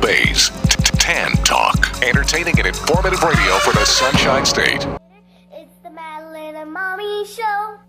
Bay's Tan Talk. Entertaining and informative radio for the Sunshine State. It's the Madeline and Mommy Show.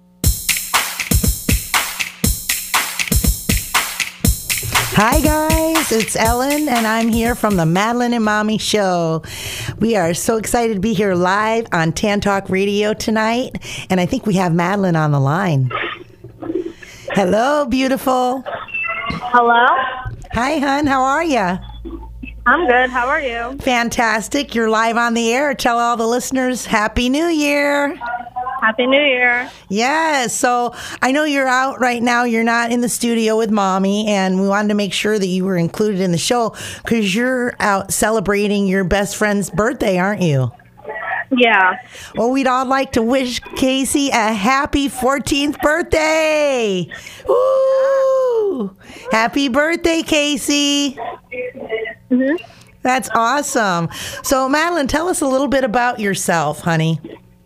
Hi guys, it's Ellen and I'm here from the Madeline and Mommy Show. We are so excited to be here live on Tan Talk Radio tonight, and I think we have Madeline on the line. Hello, beautiful. Hello? Hi, hon. How are you? I'm good. How are you? Fantastic. You're live on the air. Tell all the listeners Happy New Year. Happy New Year. Yes. So I know you're out right now. You're not in the studio with Mommy, and we wanted to make sure that you were included in the show because you're out celebrating your best friend's birthday, aren't you? Yeah. Well, we'd all like to wish Casey a happy 14th birthday. Woo! Happy birthday, Casey. Mm-hmm. That's awesome. So, Madeline, tell us a little bit about yourself, honey.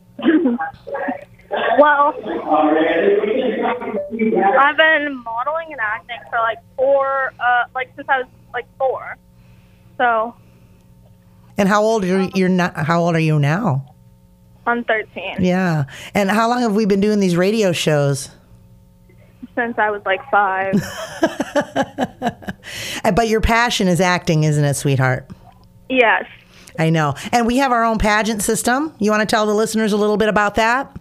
Well, I've been modeling and acting for since I was 4. So. And how old are you now? I'm 13. Yeah. And how long have we been doing these radio shows? Since I was 5. But your passion is acting, isn't it, sweetheart? Yes. I know. And we have our own pageant system. You want to tell the listeners a little bit about that?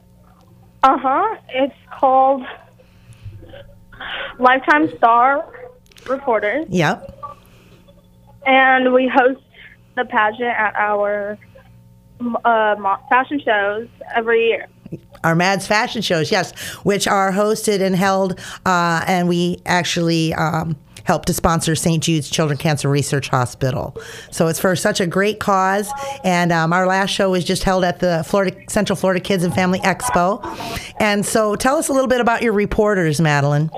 It's called Lifetime Star Reporters. Yep. And we host the pageant at our fashion shows every year. Our Mads fashion shows, yes, which are hosted and held, and we actually help to sponsor St. Jude's Children's Cancer Research Hospital. So it's for such a great cause. And our last show was just held at the Central Florida Kids and Family Expo. And so tell us a little bit about your reporters, Madeline.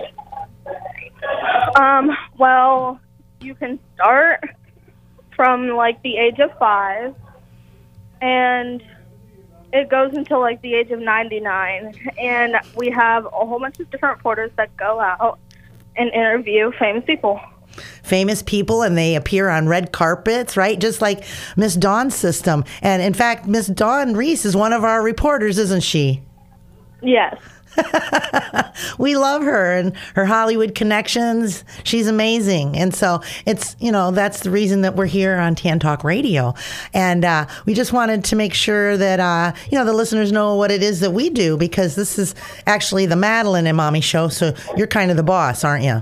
Well, you can start from the age of 5, and it goes until the age of 99. And we have a whole bunch of different reporters that go out and interview famous people. Famous people, and they appear on red carpets, right? Just like Miss Dawn's system. And in fact, Miss Dawn Reese is one of our reporters, isn't she? Yes. We love her and her Hollywood connections. She's amazing. And so it's, that's the reason that we're here on Tan Talk Radio. And we just wanted to make sure that, the listeners know what it is that we do, because this is actually the Madeline and Mommy Show. So you're kind of the boss, aren't you?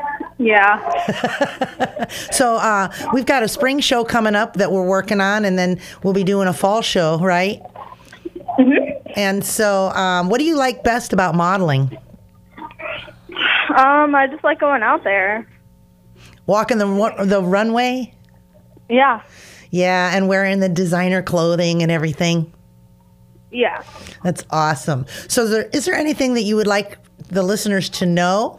Yeah. So we've got a spring show coming up that we're working on, and then we'll be doing a fall show, right? Mm-hmm. And so what do you like best about modeling? I just like going out there. Walking the runway? Yeah. Yeah, and wearing the designer clothing and everything? Yeah. That's awesome. So is there anything that you would like the listeners to know?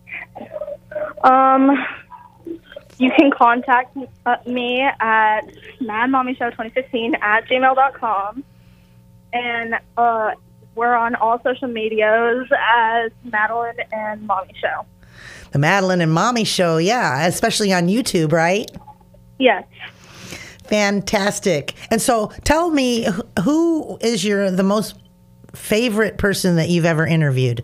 You can contact me at madmommyshow2015@gmail.com. And we're on all social medias as Madeline and Mommy Show. The Madeline and Mommy Show, yeah, especially on YouTube, right? Yes. Fantastic. And so tell me, who is the most favorite person that you've ever interviewed?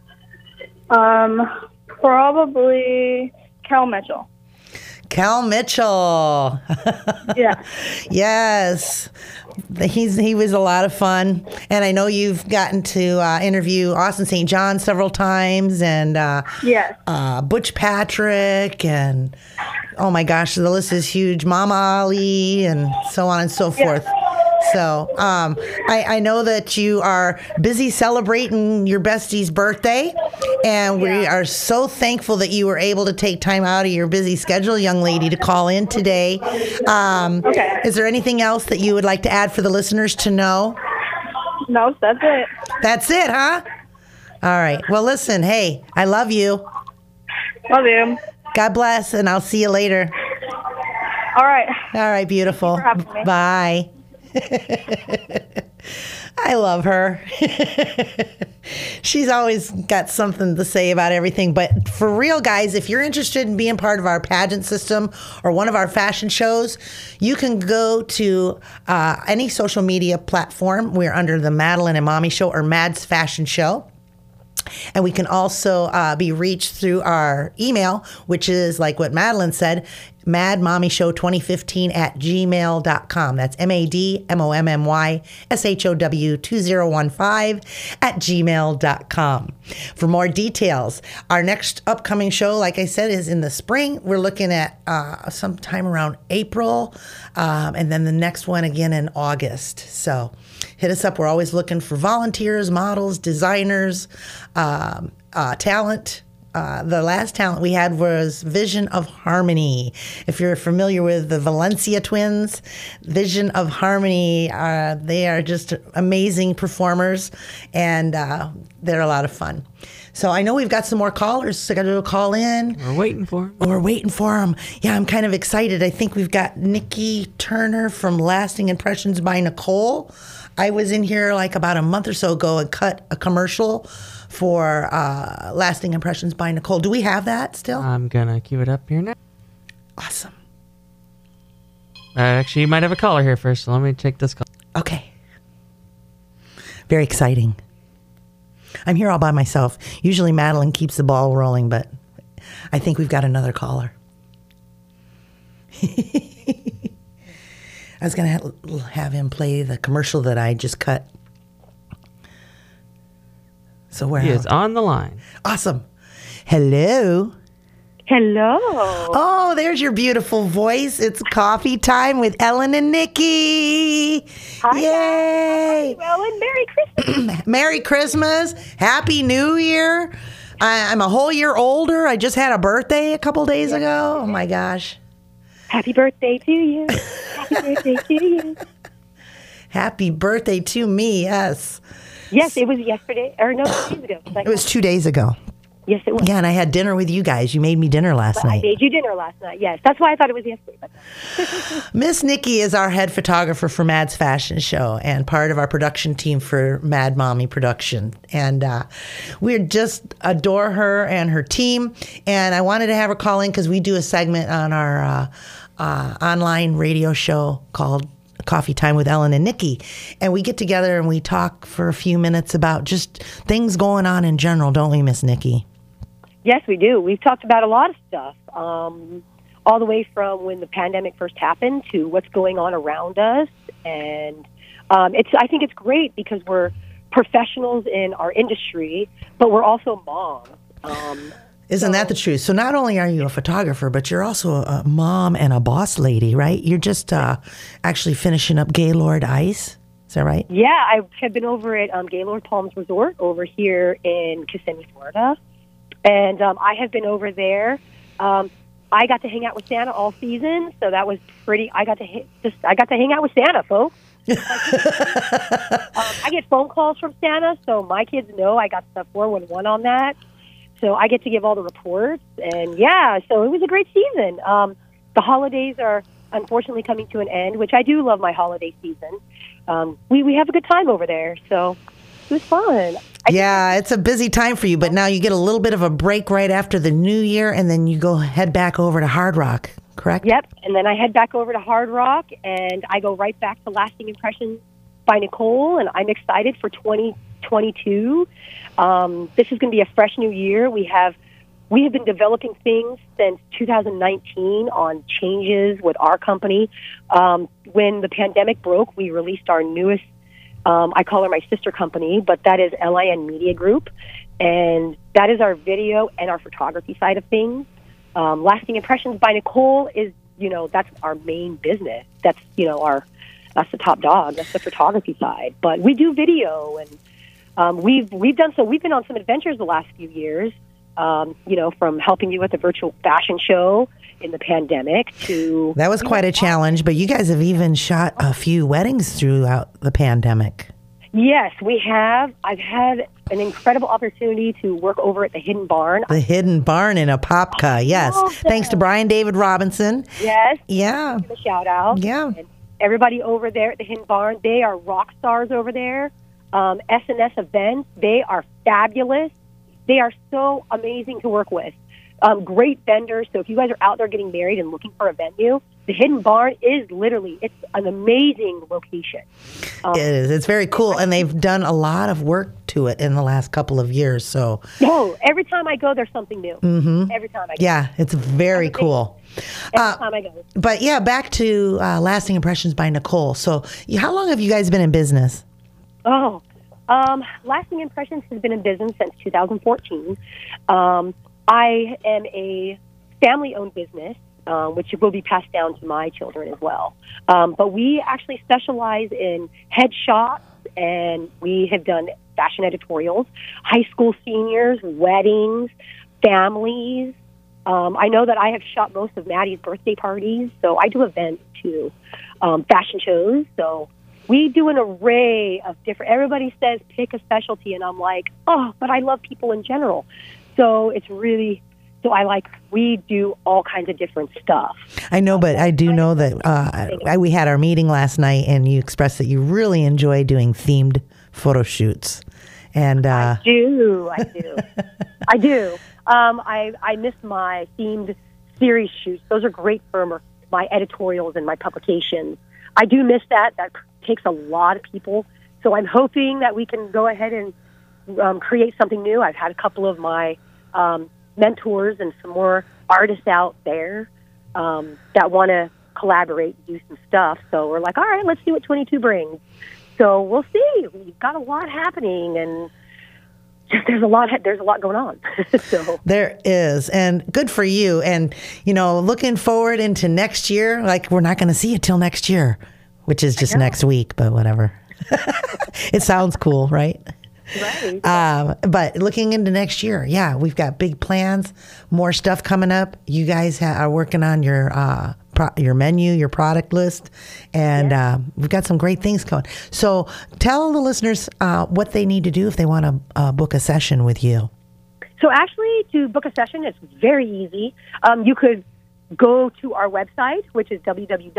Probably Cal Mitchell. Cal Mitchell. Yeah. Yes. He was a lot of fun. And I know you've gotten to interview Austin St. John several times, and yes. Butch Patrick, and oh my gosh, the list is huge. Mama Ali, and so on and so forth. Yeah. So I know that you are busy celebrating your bestie's birthday, and we are so thankful that you were able to take time out of your busy schedule, young lady, to call in today. Okay. Is there anything else that you would like to add for the listeners to know? No, that's it. That's it, huh? All right. Well, listen, hey, I love you. Love you. God bless, and I'll see you later. All right. All right, beautiful. Thanks for having me. Bye. I love her. She's always got something to say about everything. But for real, guys, if you're interested in being part of our pageant system or one of our fashion shows, you can go to any social media platform. We're under the Madeline and Mommy Show or Mad's Fashion Show. And we can also be reached through our email, which is like what Madeline said, madmommyshow2015@gmail.com. That's MADMOMMYSHOW2015@gmail.com. For more details, our next upcoming show, like I said, is in the spring. We're looking at sometime around April, and then the next one again in August. So hit us up. We're always looking for volunteers, models, designers, talent. The last talent we had was Vision of Harmony. If you're familiar with the Valencia twins, Vision of Harmony, they are just amazing performers, and they're a lot of fun. So I know we've got some more callers, so I got to do a call in. We're waiting for him. We're waiting for them. Yeah, I'm kind of excited. I think we've got Nikki Turner from Lasting Impressions by Nicole. I was in here like about a month or so ago and cut a commercial for Lasting Impressions by Nicole. Do we have that still? I'm going to cue it up here now. Awesome. Actually, you might have a caller here first, so let me take this call. Okay. Very exciting. I'm here all by myself. Usually Madeline keeps the ball rolling, but I think we've got another caller. I was going to have him play the commercial that I just cut. So where He is on the line. Awesome. Hello. Hello. Oh, there's your beautiful voice. It's coffee time with Ellen and Nikki. Hi, Yay. guys. Well, and Merry Christmas. Merry Christmas. Happy New Year. I'm a whole year older. I just had a birthday a couple days ago. Oh, my gosh. Happy birthday to you. Happy birthday to you. Happy birthday to me, yes. Yes, it was yesterday, or no, 2 days ago. It was 2 days ago. Yes, it was. Yeah, and I had dinner with you guys. You made me dinner last I night. made you dinner last night. Yes, that's why I thought it was yesterday. But Miss Nikki is our head photographer for Mad's Fashion Show and part of our production team for Mad Mommy Production. And we just adore her and her team. And I wanted to have her call in because we do a segment on our online radio show called Coffee Time with Ellen and Nikki. And we get together and we talk for a few minutes about just things going on in general, don't we, Miss Nikki? yes, we do. We've talked about a lot of stuff, all the way from when the pandemic first happened to what's going on around us. And I think it's great because we're professionals in our industry, but we're also moms. Isn't that the truth? So not only are you a photographer, but you're also a mom and a boss lady, right? You're just actually finishing up Gaylord Ice. Is that right? Yeah, I have been over at Gaylord Palms Resort over here in Kissimmee, Florida. And I have been over there. I got to hang out with Santa all season, so that was pretty. I got to hang out with Santa, folks. I get phone calls from Santa, so my kids know I got the 411 on that. So I get to give all the reports, and yeah, so it was a great season. The holidays are unfortunately coming to an end, which I do love my holiday season. We have a good time over there, so it was fun. Yeah, it's a busy time for you, but now you get a little bit of a break right after the new year, and then you head back over to Hard Rock, correct? Yep, and then I head back over to Hard Rock, and I go right back to Lasting Impressions by Nicole, and I'm excited for 2022. This is going to be a fresh new year. We have been developing things since 2019 on changes with our company. When the pandemic broke, we released our newest, I call her my sister company, but that is LIN Media Group. And that is our video and our photography side of things. Lasting Impressions by Nicole is, that's our main business. That's, that's the top dog. That's the photography side. But we do video, and we've been on some adventures the last few years. From helping you with the virtual fashion show in the pandemic to... That was quite a challenge, but you guys have even shot a few weddings throughout the pandemic. Yes, we have. I've had an incredible opportunity to work over at the Hidden Barn. The Hidden Barn in Apopka, yes. Thanks to Brian David Robinson. Yes. Yeah. Give a shout out. Yeah. And everybody over there at the Hidden Barn, they are rock stars over there. S&S Events. They are fabulous. They are so amazing to work with. Great vendors. So if you guys are out there getting married and looking for a venue, the Hidden Barn is literally, it's an amazing location. It is. It's very cool. And they've done a lot of work to it in the last couple of years. So, No, every time I go, there's something new. Mm-hmm. Every time I go. yeah, it's very cool. Every time I go. But yeah, back to Lasting Impressions by Nicole. So, how long have you guys been in business? Oh, Lasting Impressions has been in business since 2014. I am a family-owned business, which will be passed down to my children as well. But we actually specialize in headshots, and we have done fashion editorials, high school seniors, weddings, families. I know that I have shot most of Maddie's birthday parties, so I do events too, fashion shows. So we do an array of different, everybody says pick a specialty, and I'm like, oh, but I love people in general. So it's really, we do all kinds of different stuff. I know, but I do know that we had our meeting last night, and you expressed that you really enjoy doing themed photo shoots. And I do. I do. I miss my themed series shoots. Those are great for my editorials and my publications. I do miss that. That takes a lot of people. So I'm hoping that we can go ahead and create something new. I've had a couple of my mentors and some more artists out there that want to collaborate and do some stuff. So we're like, all right, let's see what 22 brings. So we'll see. We've got a lot happening, and there's a lot going on. So there is, and good for you. And looking forward into next year. Like, we're not going to see it till next year, which is just next week. But whatever. It sounds cool, right? Right. But looking into next year, yeah, we've got big plans, more stuff coming up. You guys are working on your menu, your product list, and we've got some great things coming. So tell the listeners what they need to do if they want to book a session with you. So actually, to book a session, it's very easy. You could go to our website, which is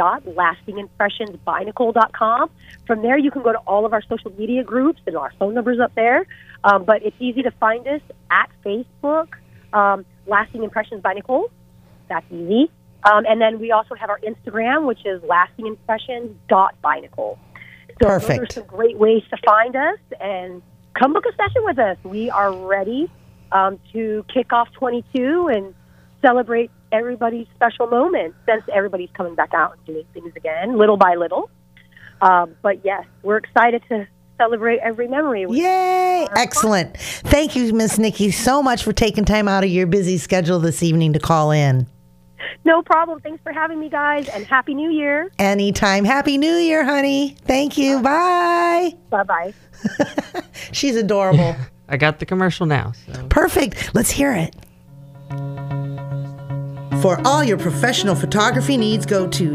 www.lastingimpressionsbynicole.com. From there, you can go to all of our social media groups, and our phone number's up there. But it's easy to find us at Facebook, Lasting Impressions by Nicole. That's easy. And then we also have our Instagram, which is lastingimpressions.bynicole. So Perfect. Those are some great ways to find us, and come book a session with us. We are ready to kick off 22 and celebrate everybody's special moments, since everybody's coming back out and doing things again, little by little. But yes, we're excited to celebrate every memory. Yay! Excellent. Thank you, Miss Nikki, so much for taking time out of your busy schedule this evening to call in. No problem. Thanks for having me, guys, and Happy New Year. Anytime. Happy New Year, honey. Thank you. Bye. Bye-bye. She's adorable. I got the commercial now. So. Perfect. Let's hear it. For all your professional photography needs, go to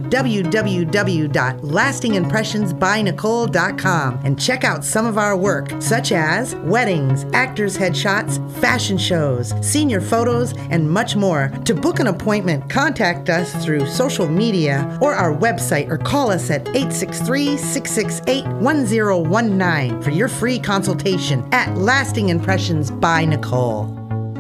www.lastingimpressionsbynicole.com and check out some of our work, such as weddings, actors' headshots, fashion shows, senior photos, and much more. To book an appointment, contact us through social media or our website, or call us at 863-668-1019 for your free consultation at Lasting Impressions by Nicole.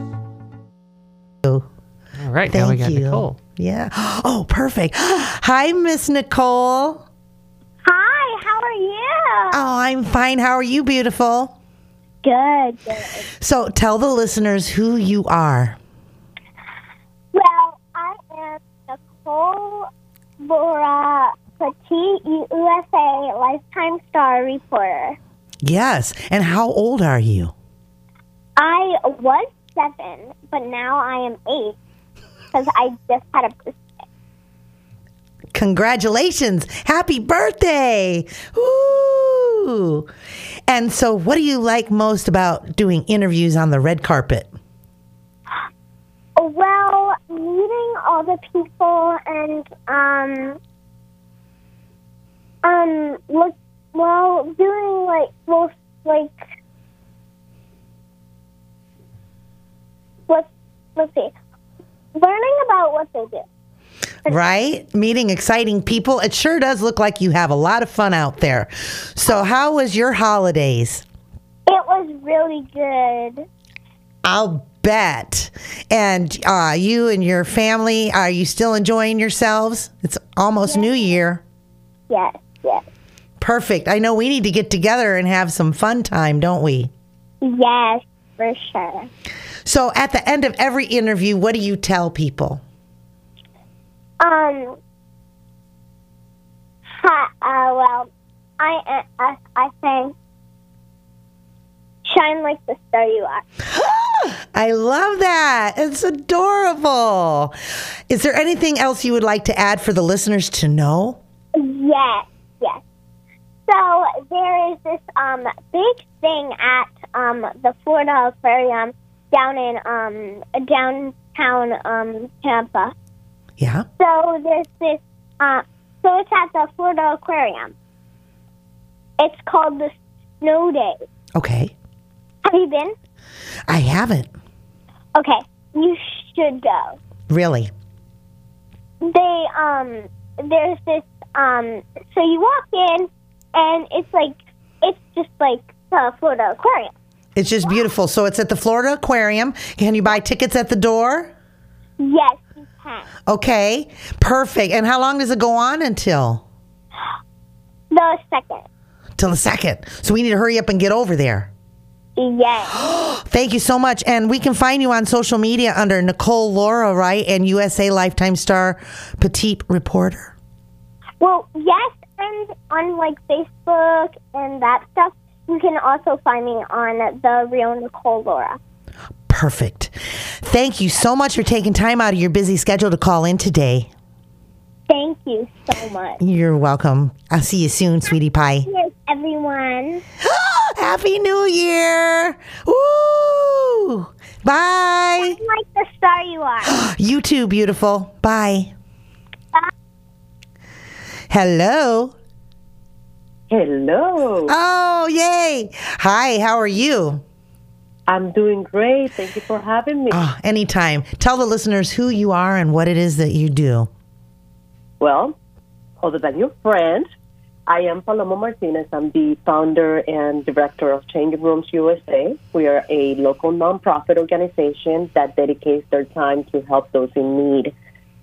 All right, Thank now we got you. Nicole. Yeah. Oh, perfect. Hi, Miss Nicole. Hi, how are you? Oh, I'm fine. How are you, beautiful? Good. So tell the listeners who you are. Well, I am Nicole Bora Petit, USA Lifetime Star reporter. Yes. And how old are you? I was 7, but now I am 8 because I just had a birthday. Congratulations. Happy birthday. Woo. And so what do you like most about doing interviews on the red carpet? Well, meeting all the people and let's see, learning about what they do. Right? Meeting exciting people. It sure does look like you have a lot of fun out there. So how was your holidays? It was really good. I'll bet. And you and your family, are you still enjoying yourselves? It's almost New Year. Yes, yes. Perfect. I know we need to get together and have some fun time, don't we? Yes, for sure. So at the end of every interview, what do you tell people? Well, I think shine like the star you are. I love that. It's adorable. Is there anything else you would like to add for the listeners to know? Yes, yes. So there is this big thing at the Florida Aquarium down in downtown Tampa. Yeah. So there's this. So it's at the Florida Aquarium. It's called the Snow Day. Okay. Have you been? I haven't. Okay, you should go. Really? There's this. So you walk in, and it's just like the Florida Aquarium. It's just beautiful. So it's at the Florida Aquarium. Can you buy tickets at the door? Yes, you can. Okay. Perfect. And how long does it go on until? The second. Till the 2nd. So we need to hurry up and get over there. Yes. Thank you so much. And we can find you on social media under Nicole Laura, right? And USA Lifetime Star Petite Reporter. Well, yes, and on like Facebook and that stuff, you can also find me on The Real Nicole Laura. Perfect. Thank you so much for taking time out of your busy schedule to call in today. Thank you so much. You're welcome. I'll see you soon, sweetie pie. Yes, everyone. Happy New Year! Woo! Bye. Like the star you are. You too, beautiful. Bye. Bye. Hello. Hello. Oh, yay. Hi, how are you? I'm doing great. Thank you for having me. Oh, anytime. Tell the listeners who you are and what it is that you do. Well, other than your friend, I am Paloma Martinez. I'm the founder and director of Changing Rooms USA. We are a local nonprofit organization that dedicates their time to help those in need.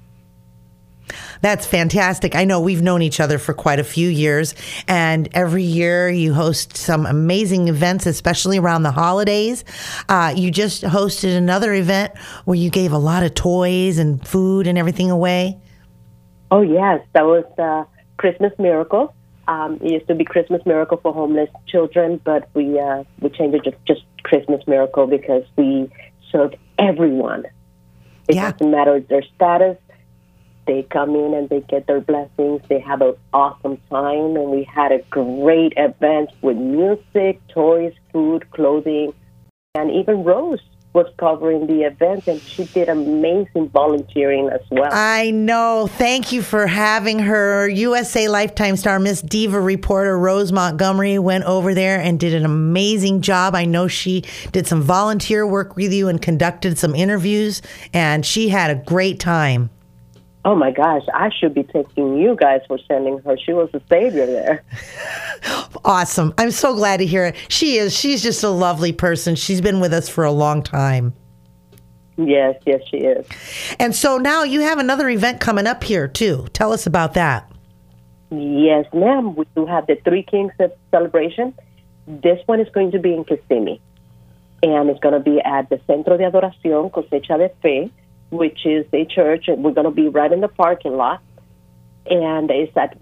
That's fantastic. I know we've known each other for quite a few years, and every year you host some amazing events, especially around the holidays. You just hosted another event where you gave a lot of toys and food and everything away. Oh, yes. That was Christmas Miracle. It used to be Christmas Miracle for homeless children, but we changed it to just Christmas Miracle because we serve everyone. It doesn't matter their status. They come in and they get their blessings. They have an awesome time, and we had a great event with music, toys, food, clothing, and even Rose was covering the event, and she did amazing volunteering as well. I know. Thank you for having her. USA Lifetime Star Miss Diva reporter Rose Montgomery went over there and did an amazing job. I know she did some volunteer work with you and conducted some interviews, and she had a great time. Oh, my gosh. I should be thanking you guys for sending her. She was a savior there. Awesome. I'm so glad to hear it. She's just a lovely person. She's been with us for a long time. Yes, she is. And so now you have another event coming up here, too. Tell us about that. Yes, ma'am. We do have the Three Kings celebration. This one is going to be in Kissimmee. And it's going to be at the Centro de Adoración Cosecha de Fe, which is a church. We're going to be right in the parking lot. And it's at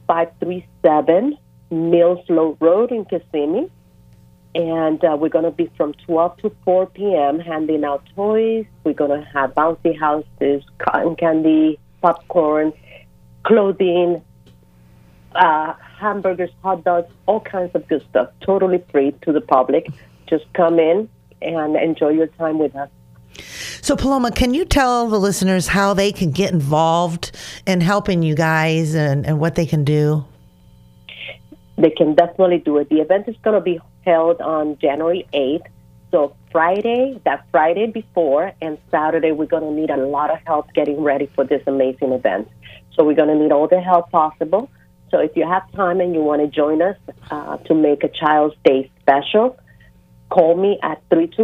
1537 Mills Low Road in Kissimmee. And we're going to be from 12 to 4 p.m. handing out toys. We're going to have bouncy houses, cotton candy, popcorn, clothing, hamburgers, hot dogs, all kinds of good stuff. Totally free to the public. Just come in and enjoy your time with us. So, Paloma, can you tell the listeners how they can get involved in helping you guys and what they can do? They can definitely do it. The event is going to be held on January 8th. So that Friday before, and Saturday we're going to need a lot of help getting ready for this amazing event. So we're going to need all the help possible. So if you have time and you want to join us to make a Child's Day special, call me at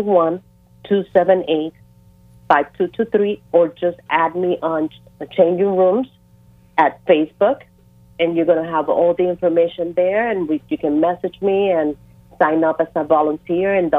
321-278-5223, or just add me on Changing Rooms at Facebook, and you're going to have all the information there, and you can message me and sign up as a volunteer in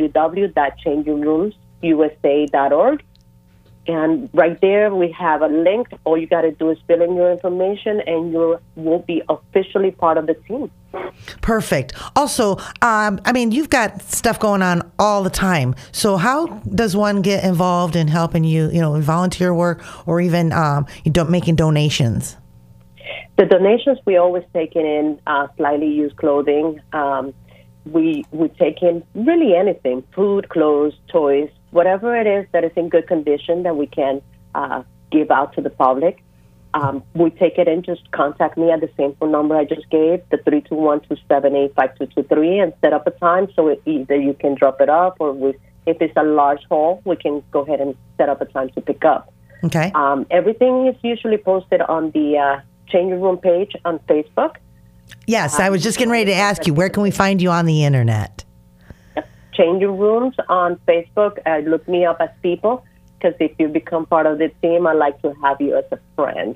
www.changingroomsusa.org. And right there, we have a link. All you got to do is fill in your information, and you will be officially part of the team. Perfect. Also, you've got stuff going on all the time. So how does one get involved in helping you, in volunteer work, or even making donations? The donations, we always take in slightly used clothing. We take in really anything, food, clothes, toys, whatever it is that is in good condition that we can give out to the public. We take it in, just contact me at the same phone number I just gave, the 321-278-5223, and set up a time so either you can drop it off, or if it's a large haul, we can go ahead and set up a time to pick up. Okay. Everything is usually posted on the Changing Room page on Facebook. Yes, I was just getting ready to ask you, where can we find you on the internet? Changing Rooms on Facebook. Look me up as people, because if you become part of the team, I like to have you as a friend.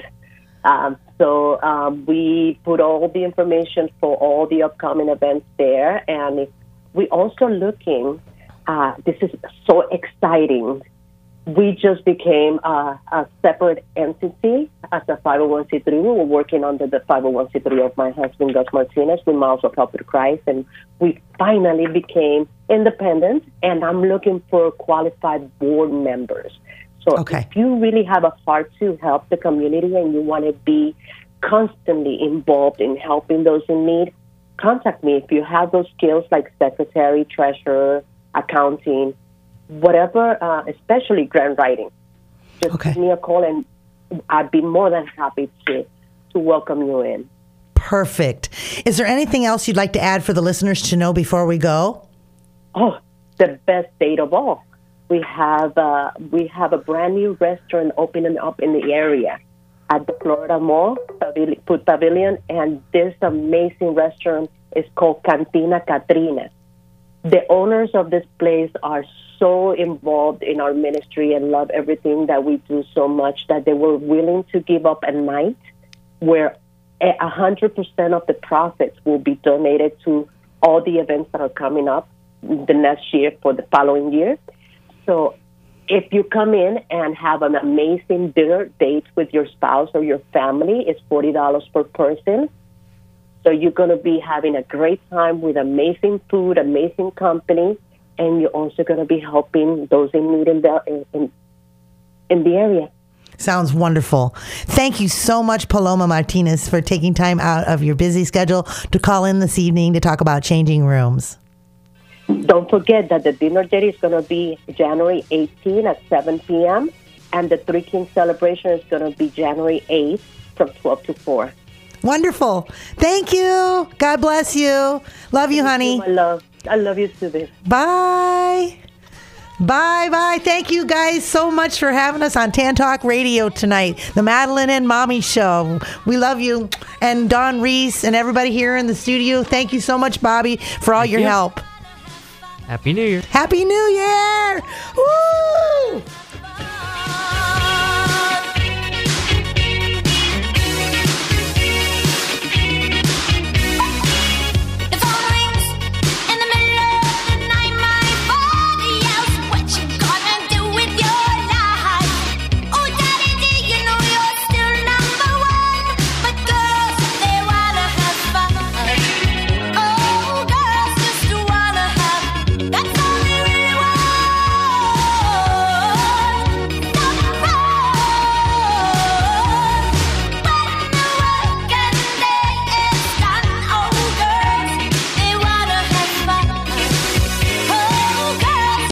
So we put all the information for all the upcoming events there, and we also looking. This is so exciting. We just became a separate entity as a 501c3. We were working under the 501c3 of my husband, Gus Martinez, with Miles of Help with Christ, and we finally became independent, and I'm looking for qualified board members. So if you really have a heart to help the community and you want to be constantly involved in helping those in need, contact me. If you have those skills like secretary, treasurer, accounting, whatever, especially grant writing, just give me a call, and I'd be more than happy to welcome you in. Perfect. Is there anything else you'd like to add for the listeners to know before we go? Oh, the best date of all. We have a brand new restaurant opening up in the area at the Florida Mall Food Pavilion, and this amazing restaurant is called Cantina Katrina. The owners of this place are so involved in our ministry and love everything that we do so much that they were willing to give up a night where 100% of the profits will be donated to all the events that are coming up the next year for the following year. So if you come in and have an amazing dinner date with your spouse or your family, it's $40 per person. So you're going to be having a great time with amazing food, amazing company, and you're also going to be helping those in need in the area. Sounds wonderful. Thank you so much, Paloma Martinez, for taking time out of your busy schedule to call in this evening to talk about Changing Rooms. Don't forget that the dinner date is going to be January 18 at 7 p.m., and the Three Kings celebration is going to be January 8th from 12 to 4. Wonderful. Thank you. God bless you. Love you, honey. Thank you, my love. I love you too, babe. Bye. Bye. Thank you guys so much for having us on Tan Talk Radio tonight. The Madeline and Mommy Show. We love you. And Dawn Reese and everybody here in the studio. Thank you so much, Bobby, for all your help. Happy New Year. Happy New Year. Woo!